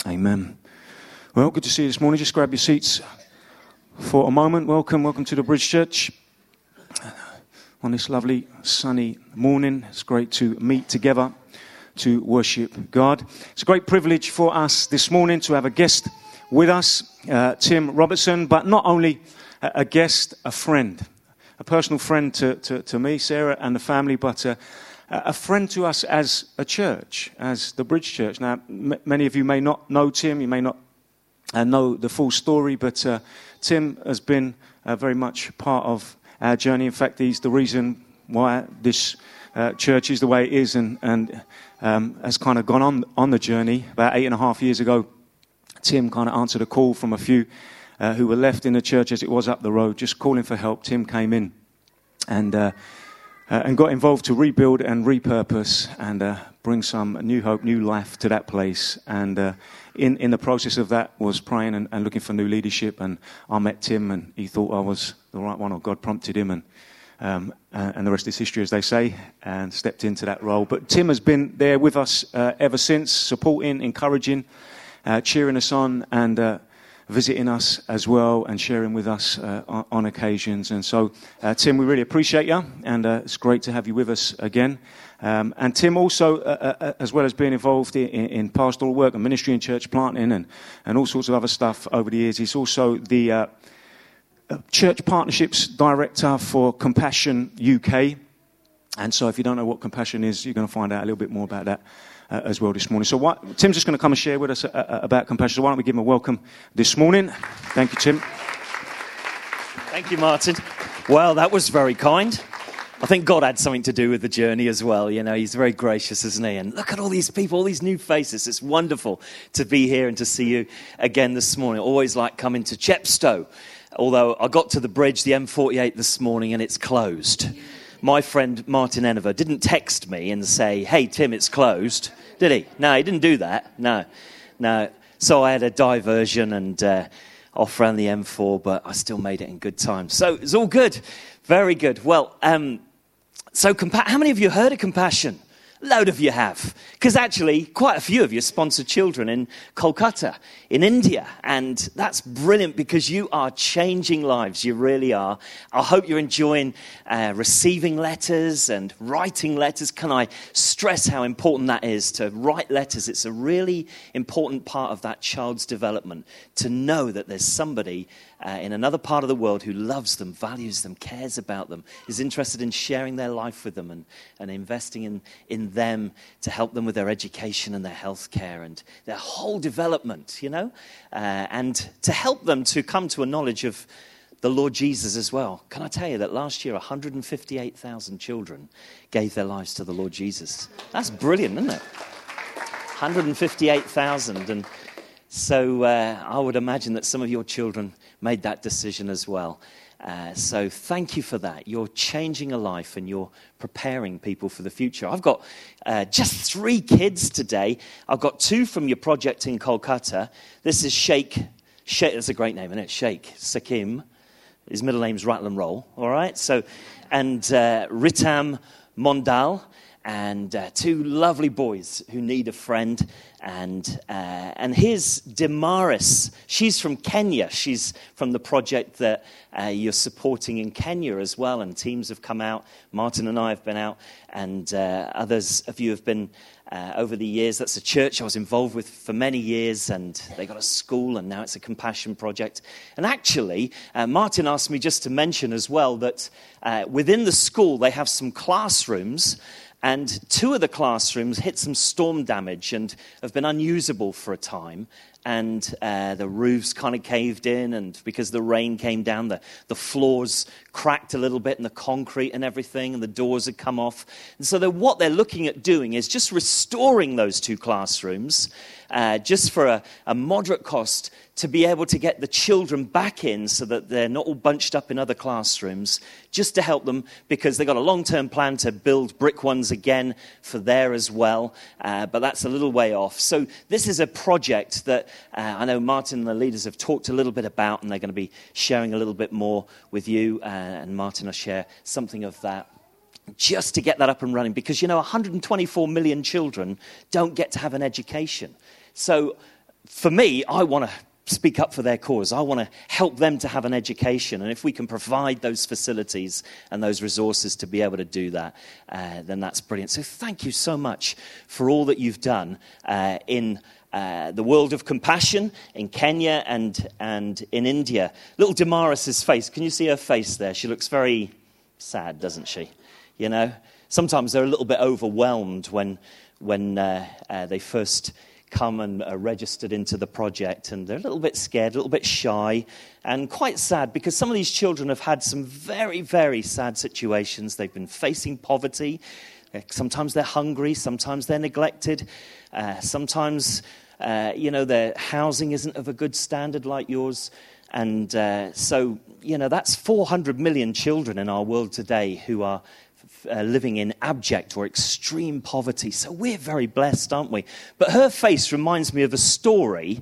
Amen. Well, good to see you this morning. Just grab your seats for a moment. Welcome to the Bridge Church. On this lovely sunny morning, it's great to meet together to worship God. It's a great privilege for us this morning to have a guest with us, Tim Robertson, but not only a guest, a friend, a personal friend to me, Sarah, and the family, but a friend to us as a church, as the Bridge Church. Now, many of you may not know Tim, you may not know the full story, but Tim has been very much part of our journey. In fact, he's the reason why this church is the way it is, and has kind of gone on the journey. About 8.5 years ago, Tim kind of answered a call from a few who were left in the church as it was up the road, just calling for help. Tim came in and got involved to rebuild and repurpose and bring some new hope, new life to that place. And in the process of that was praying and looking for new leadership. And I met Tim, and he thought I was the right one, or God prompted him, and the rest is history, as they say, and stepped into that role. But Tim has been there with us ever since, supporting, encouraging, cheering us on, and visiting us as well, and sharing with us on occasions. And so, Tim, we really appreciate you, and it's great to have you with us again. And Tim also, as well as being involved in pastoral work and ministry and church planting and all sorts of other stuff over the years, he's also the Church Partnerships Director for Compassion UK. And so if you don't know what Compassion is, you're going to find out a little bit more about that as well this morning. So Tim's just going to come and share with us about Compassion. So why don't we give him a welcome this morning? Thank you, Tim. Thank you, Martin. Well, that was very kind. I think God had something to do with the journey as well. You know, he's very gracious, isn't he? And look at all these people, all these new faces. It's wonderful to be here and to see you again this morning. I always like coming to Chepstow. Although I got to the bridge, the M48 this morning, and it's closed. My friend Martin Enever didn't text me and say, "Hey, Tim, it's closed," did he? No, he didn't do that. No. So I had a diversion and off around the M4, but I still made it in good time. So it's all good. Very good. Well, so how many of you heard of Compassion? A load of you have. Because actually, quite a few of you sponsor children in Kolkata, in India. And that's brilliant because you are changing lives. You really are. I hope you're enjoying receiving letters and writing letters. Can I stress how important that is to write letters? It's a really important part of that child's development to know that there's somebody in another part of the world who loves them, values them, cares about them, is interested in sharing their life with them and investing in them to help them with their education and their health care and their whole development, you know, and to help them to come to a knowledge of the Lord Jesus as well. Can I tell you that last year 158,000 children gave their lives to the Lord Jesus? That's brilliant, isn't it? 158,000. And so I would imagine that some of your children made that decision as well. So thank you for that. You're changing a life and you're preparing people for the future. I've got just 3 kids today. I've got 2 from your project in Kolkata. This is Sheikh, that's a great name, isn't it? Sheikh Sakim. His middle name's Rattle and Roll, all right? So, and Ritam Mondal. And 2 lovely boys who need a friend. And here's Damaris. She's from Kenya. She's from the project that you're supporting in Kenya as well. And teams have come out. Martin and I have been out. And others of you have been over the years. That's a church I was involved with for many years. And they got a school. And now it's a compassion project. And actually, Martin asked me just to mention as well that within the school, they have some classrooms. And 2 of the classrooms hit some storm damage and have been unusable for a time. And the roofs kind of caved in, and because the rain came down, the floors cracked a little bit, and the concrete and everything, and the doors had come off. And so what they're looking at doing is just restoring those 2 classrooms, just for a moderate cost, to be able to get the children back in so that they're not all bunched up in other classrooms, just to help them, because they've got a long-term plan to build brick ones again for there as well, but that's a little way off. So this is a project that I know Martin and the leaders have talked a little bit about, and they're going to be sharing a little bit more with you, and Martin will share something of that just to get that up and running, because, you know, 124 million children don't get to have an education. So for me, I want to speak up for their cause. I want to help them to have an education. And if we can provide those facilities and those resources to be able to do that, then that's brilliant. So thank you so much for all that you've done in the world of compassion in Kenya and in India. Little Damaris's face. Can you see her face there? She looks very sad, doesn't she? You know, sometimes they're a little bit overwhelmed when they first come and are registered into the project, and they're a little bit scared, a little bit shy, and quite sad because some of these children have had some very, very sad situations. They've been facing poverty. Sometimes they're hungry, sometimes they're neglected, sometimes, their housing isn't of a good standard like yours. And so, that's 400 million children in our world today who are living in abject or extreme poverty. So we're very blessed, aren't we? But her face reminds me of a story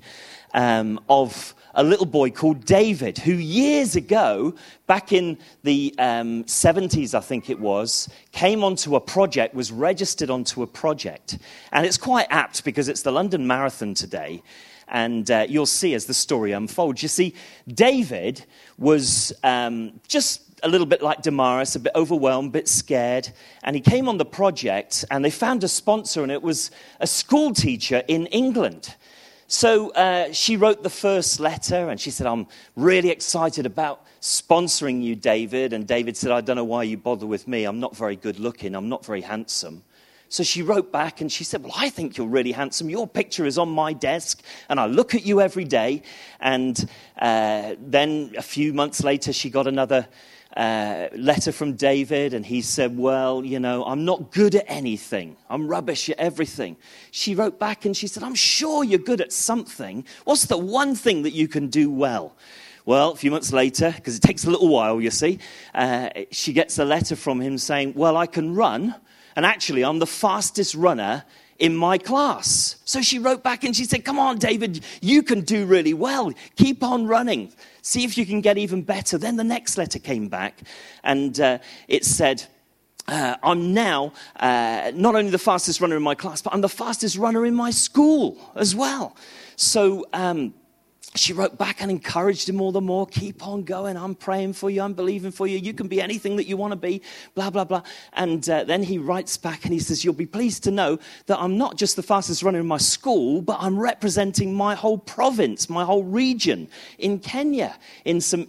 of a little boy called David, who years ago, back in the 70s, I think it was, came onto a project, was registered onto a project. And it's quite apt because it's the London Marathon today. And you'll see as the story unfolds. You see, David was just a little bit like Damaris, a bit overwhelmed, a bit scared. And he came on the project, and they found a sponsor, and it was a school teacher in England. So she wrote the first letter, and she said, I'm really excited about sponsoring you, David. And David said, I don't know why you bother with me. I'm not very good looking. I'm not very handsome. So she wrote back and she said, well, I think you're really handsome. Your picture is on my desk and I look at you every day. And then a few months later, she got another letter from David, and he said, well, I'm not good at anything. I'm rubbish at everything. She wrote back and she said, I'm sure you're good at something. What's the one thing that you can do well? Well, a few months later, because it takes a little while, you see, she gets a letter from him saying, well, I can run. And actually, I'm the fastest runner in my class. So she wrote back and she said, come on, David, you can do really well. Keep on running. See if you can get even better. Then the next letter came back, and it said, I'm now not only the fastest runner in my class, but I'm the fastest runner in my school as well. So she wrote back and encouraged him all the more. Keep on going. I'm praying for you. I'm believing for you. You can be anything that you want to be, blah, blah, blah. And then he writes back and he says, you'll be pleased to know that I'm not just the fastest runner in my school, but I'm representing my whole province, my whole region in Kenya in some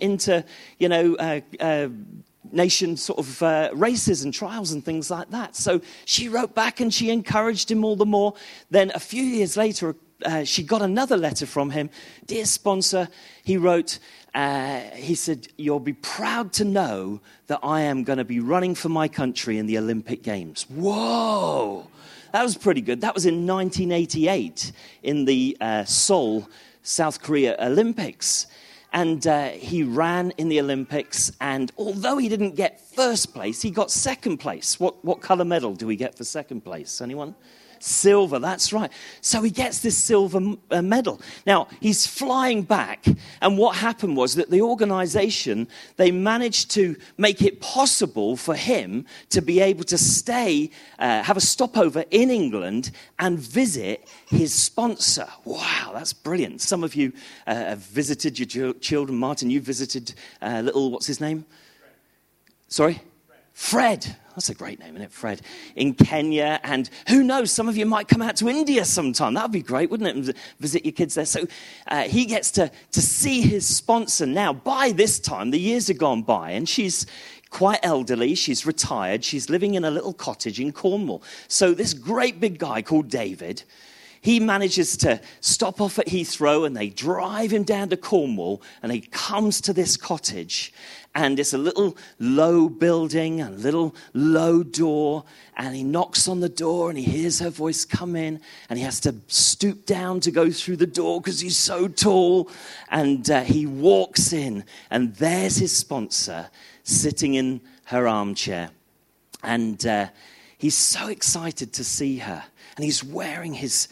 nation sort of races and trials and things like that. So she wrote back and she encouraged him all the more. Then a few years later, she got another letter from him. Dear sponsor, he wrote, he said, you'll be proud to know that I am going to be running for my country in the Olympic Games. Whoa! That was pretty good. That was in 1988 in the Seoul, South Korea Olympics. And he ran in the Olympics, and although he didn't get first place, he got second place. What colour medal do we get for second place? Anyone? Silver, that's right. So he gets this silver medal. Now, he's flying back, and what happened was that the organization, they managed to make it possible for him to be able to stay, have a stopover in England and visit his sponsor. Wow, that's brilliant. Some of you have visited your children. Martin, you visited what's his name? Sorry? Fred. That's a great name, isn't it? Fred. In Kenya. And who knows, some of you might come out to India sometime. That would be great, wouldn't it? And visit your kids there. So he gets to see his sponsor now. By this time, the years have gone by, and she's quite elderly. She's retired. She's living in a little cottage in Cornwall. So this great big guy called David, he manages to stop off at Heathrow, and they drive him down to Cornwall, and he comes to this cottage. And it's a little low building, a little low door, and he knocks on the door and he hears her voice come in, and he has to stoop down to go through the door because he's so tall. And he walks in, and there's his sponsor sitting in her armchair. And he's so excited to see her, and he's wearing his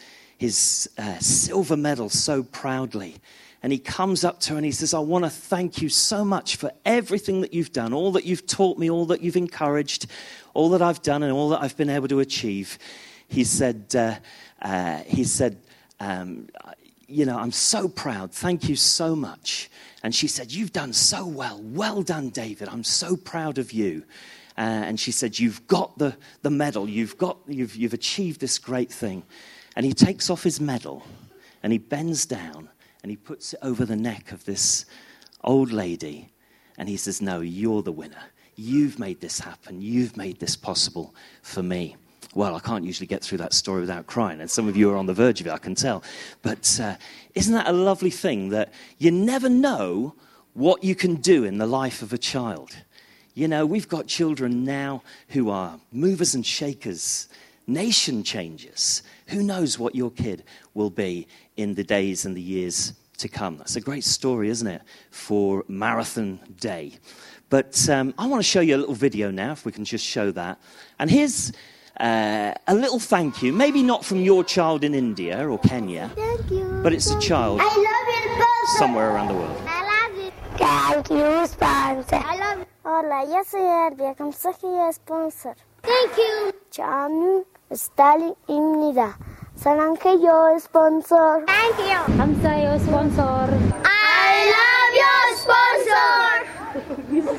silver medal so proudly. And he comes up to her and he says, I want to thank you so much for everything that you've done, all that you've taught me, all that you've encouraged, all that I've done and all that I've been able to achieve. He said, I'm so proud. Thank you so much. And she said, you've done so well. Well done, David. I'm so proud of you. And she said, you've got the medal. You've achieved this great thing. And he takes off his medal and he bends down and he puts it over the neck of this old lady. And he says, no, you're the winner. You've made this happen. You've made this possible for me. Well, I can't usually get through that story without crying, and some of you are on the verge of it, I can tell. But isn't that a lovely thing, that you never know what you can do in the life of a child? We've got children now who are movers and shakers, nation changers. Who knows what your kid will be in the days and the years to come? That's a great story, isn't it, for Marathon Day. But I want to show you a little video now, if we can just show that. And here's a little thank you, maybe not from your child in India or Kenya, Thank you. but it's a child I love you, sponsor. somewhere around the world. I love you. Thank you, sponsor. I love you. Hola, yo soy Herbia, 감사해요, sponsor. Thank you. 저는 스탈린입니다. 사랑해요, sponsor. Thank you. 감사해요, sponsor. I love you, sponsor.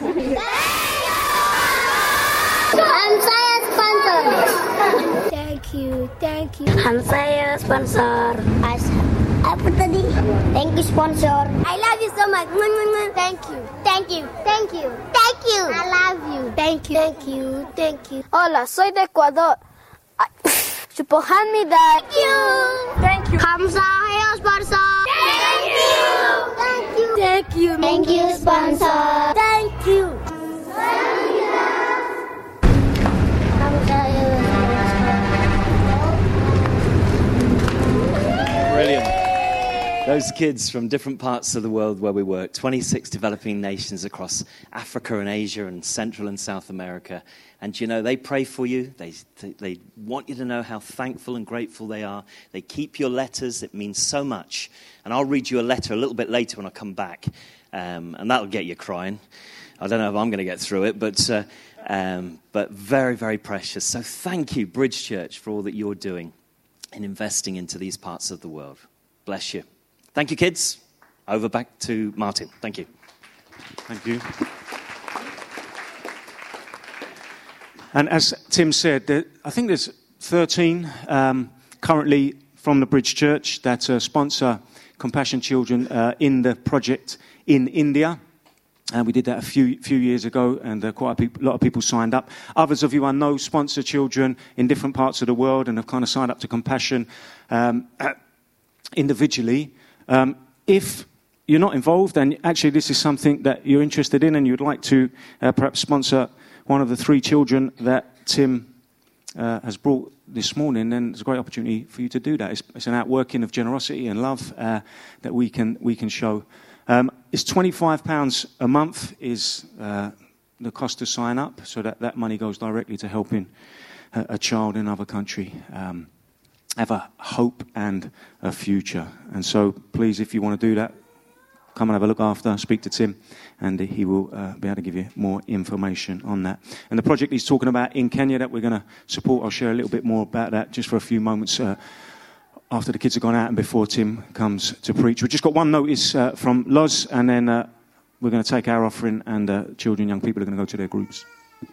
감사해요, sponsor. Thank you, thank you. 감사해요, sponsor. Apa tadi? Thank you, sponsor. I love you so much. Thank you. Thank you. Thank you. Thank you. I love you. Thank you, thank you, thank you. Hola, soy de Ecuador. 축복합니다. Thank you. Thank you. 감사해요, sponsor. Thank you. Thank you. Thank you. Thank you, sponsor. Thank you. Brilliant. Those kids from different parts of the world where we work, 26 developing nations across Africa and Asia and Central and South America. And they pray for you. They want you to know how thankful and grateful they are. They keep your letters. It means so much. And I'll read you a letter a little bit later when I come back. And that'll get you crying. I don't know if I'm going to get through it, but very, very precious. So thank you, Bridge Church, for all that you're doing in investing into these parts of the world. Bless you. Thank you, kids. Over back to Martin. Thank you. Thank you. And as Tim said, I think there's 13 currently from the Bridge Church that sponsor Compassion Children in the project in India. We did that a few years ago, and quite a lot of people signed up. Others of you I know sponsor children in different parts of the world and have kind of signed up to Compassion individually. If you're not involved, and actually this is something that you're interested in and you'd like to perhaps sponsor one of the 3 children that Tim has brought this morning, then there's a great opportunity for you to do that. It's an outworking of generosity and love that we can show. It's £25 a month is the cost to sign up, so that money goes directly to helping a child in another country have a hope and a future. And so please, if you want to do that, come and have a look after, speak to Tim, and he will be able to give you more information on that. And the project he's talking about in Kenya that we're going to support, I'll share a little bit more about that just for a few moments after the kids have gone out and before Tim comes to preach. We've just got one notice from Loz, and then we're going to take our offering, and children, young people are going to go to their groups.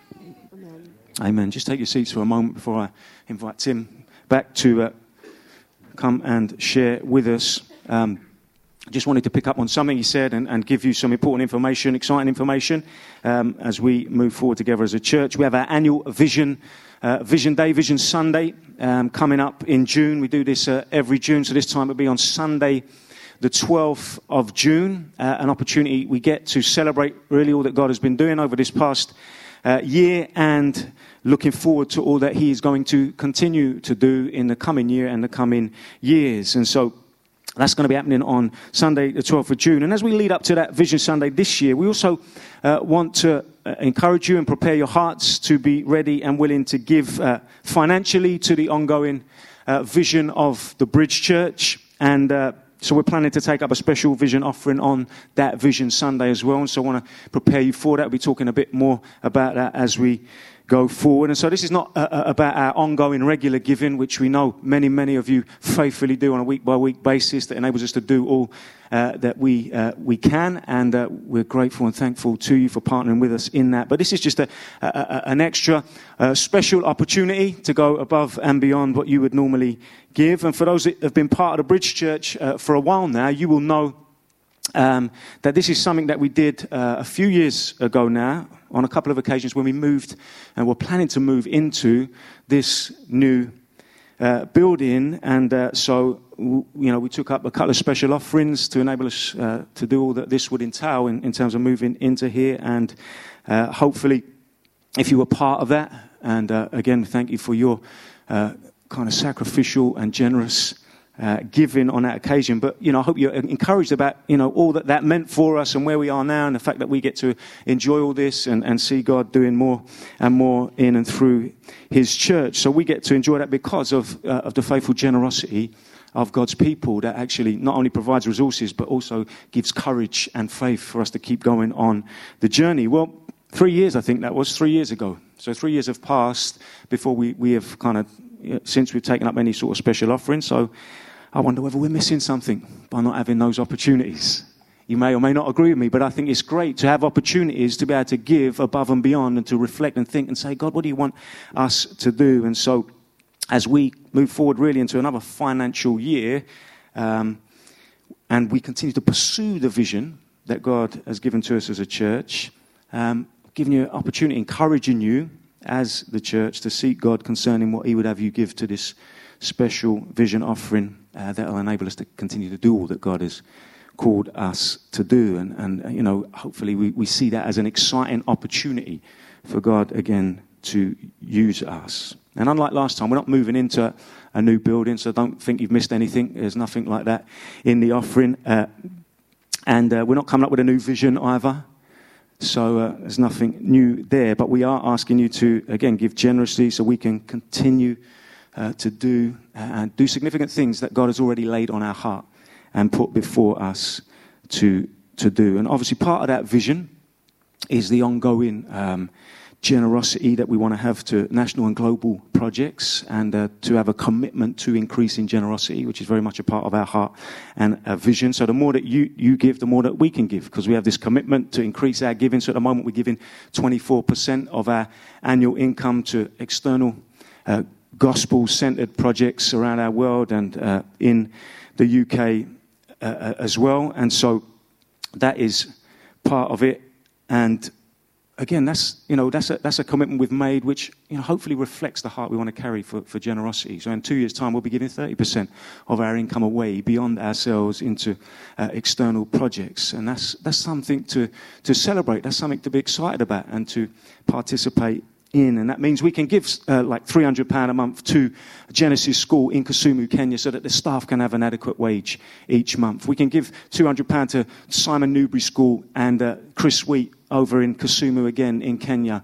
Amen. Just take your seats for a moment before I invite Tim back to come and share with us. Just wanted to pick up on something he said and give you some important information, exciting information, as we move forward together as a church. We have our annual Vision Day, Vision Sunday, coming up in June. We do this every June, so this time it'll be on Sunday, the 12th of June, an opportunity we get to celebrate really all that God has been doing over this past year, and looking forward to all that he is going to continue to do in the coming year and the coming years. And so that's going to be happening on Sunday, the 12th of June. And as we lead up to that Vision Sunday this year, we also want to encourage you and prepare your hearts to be ready and willing to give financially to the ongoing vision of the Bridge Church. And so we're planning to take up a special vision offering on that Vision Sunday as well. And so I want to prepare you for that. We'll be talking a bit more about that as we go forward. And so this is not about our ongoing regular giving, which we know many of you faithfully do on a week-by-week basis, that enables us to do all that we can, and we're grateful and thankful to you for partnering with us in that. But this is just an extra special opportunity to go above and beyond what you would normally give. And for those that have been part of the Bridge Church for a while now, you will know that this is something that we did a few years ago now, on a couple of occasions when we moved and were planning to move into this new building. And so we took up a couple of special offerings to enable us to do all that this would entail in terms of moving into here. And hopefully, if you were part of that, and again, thank you for your kind of sacrificial and generous giving on that occasion. But, I hope you're encouraged about, all that meant for us and where we are now, and the fact that we get to enjoy all this and see God doing more and more in and through his church. So we get to enjoy that because of the faithful generosity of God's people, that actually not only provides resources, but also gives courage and faith for us to keep going on the journey. Well, 3 years, I think that was 3 years ago. So 3 years have passed before we have kind of, since we've taken up any sort of special offering. So I wonder whether we're missing something by not having those opportunities. You may or may not agree with me, but I think it's great to have opportunities to be able to give above and beyond, and to reflect and think and say, God, what do you want us to do? And so as we move forward really into another financial year, and we continue to pursue the vision that God has given to us as a church, giving you an opportunity, encouraging you as the church to seek God concerning what he would have you give to this special vision offering that will enable us to continue to do all that God has called us to do. And hopefully we see that as an exciting opportunity for God, again, to use us. And unlike last time, we're not moving into a new building, so don't think you've missed anything. There's nothing like that in the offering. And we're not coming up with a new vision either. So there's nothing new there. But we are asking you to, again, give generously so we can continue to do significant things that God has already laid on our heart and put before us to do. And obviously part of that vision is the ongoing generosity that we want to have to national and global projects, and to have a commitment to increasing generosity, which is very much a part of our heart and our vision. So the more that you give, the more that we can give, because we have this commitment to increase our giving. So at the moment we're giving 24% of our annual income to external gospel-centered projects around our world and in the UK as well. And so that is part of it. And again, that's a commitment we've made, which hopefully reflects the heart we want to carry for generosity. So in 2 years' time, we'll be giving 30% of our income away beyond ourselves into external projects, and that's something to celebrate. That's something to be excited about and to participate in. And that means we can give like £300 a month to Genesis School in Kisumu, Kenya, so that the staff can have an adequate wage each month. We can give £200 to Simon Newberry School and Chris Sweet over in Kisumu again in Kenya,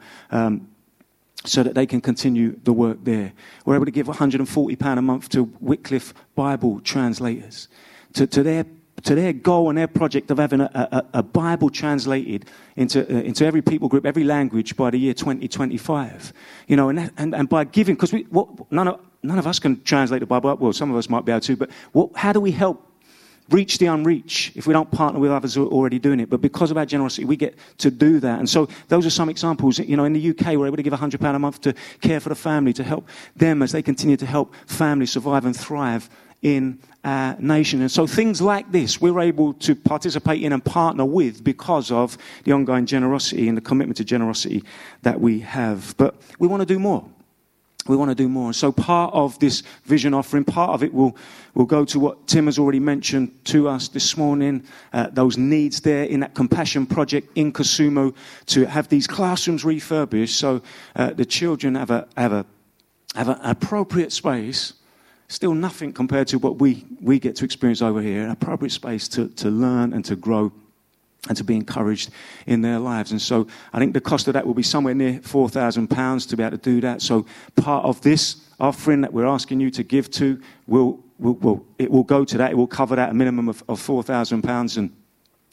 so that they can continue the work there. We're able to give £140 a month to Wycliffe Bible translators, to their goal and their project of having a Bible translated into every people group, every language by the year 2025. And by giving, because none of us can translate the Bible. Well, some of us might be able to, but how do we help reach the unreached if we don't partner with others who are already doing it? But because of our generosity, we get to do that. And so those are some examples. In the UK, we're able to give £100 a month to Care for the Family, to help them as they continue to help families survive and thrive in our nation. And so things like this, we're able to participate in and partner with because of the ongoing generosity and the commitment to generosity that we have. But we want to do more. We want to do more. So part of this vision offering, part of it will go to what Tim has already mentioned to us this morning, those needs there in that compassion project in Kisumu, to have these classrooms refurbished so the children have an appropriate space. Still nothing compared to what we get to experience over here, an appropriate space to learn and to grow and to be encouraged in their lives. And so I think the cost of that will be somewhere near £4,000 to be able to do that. So part of this offering that we're asking you to give to will go to that. It will cover that, a minimum of £4,000.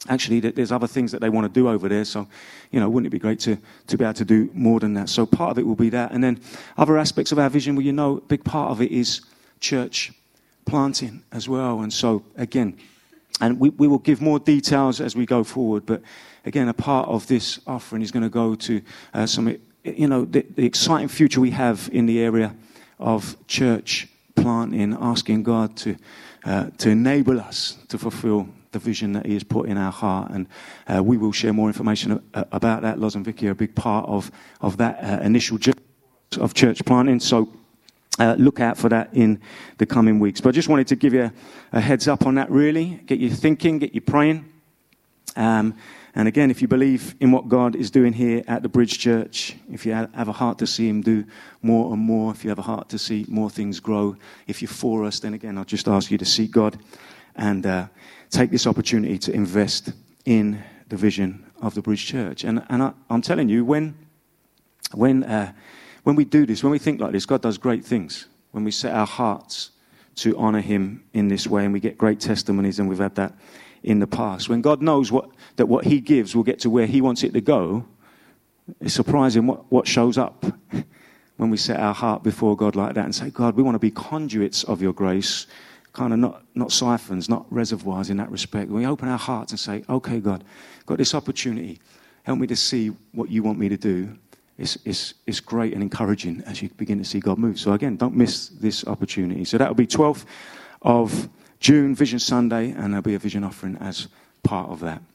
actually there's other things that they want to do over there. So, wouldn't it be great to be able to do more than that? So part of it will be that. And then other aspects of our vision, well, a big part of it is church planting as well. And so, again, and we will give more details as we go forward. But, again, a part of this offering is going to go to the exciting future we have in the area of church planting, asking God to enable us to fulfill the vision that he has put in our heart. And we will share more information about that. Loz and Vicky are a big part of that initial journey of church planting. So look out for that in the coming weeks. But I just wanted to give you a heads up on that, really. Get you thinking, get you praying. And again, if you believe in what God is doing here at the Bridge Church, if you have a heart to see him do more and more, if you have a heart to see more things grow, if you're for us, then again, I'll just ask you to seek God and take this opportunity to invest in the vision of the Bridge Church. And I'm telling you, when we do this, when we think like this, God does great things. When we set our hearts to honor him in this way, and we get great testimonies, and we've had that in the past. When God knows that what he gives will get to where he wants it to go, it's surprising what shows up when we set our heart before God like that and say, God, we want to be conduits of your grace, kind of not siphons, not reservoirs in that respect. When we open our hearts and say, okay, God, got this opportunity. Help me to see what you want me to do. It's great and encouraging as you begin to see God move. So again, don't miss this opportunity. So that will be 12th of June, Vision Sunday, and there'll be a vision offering as part of that.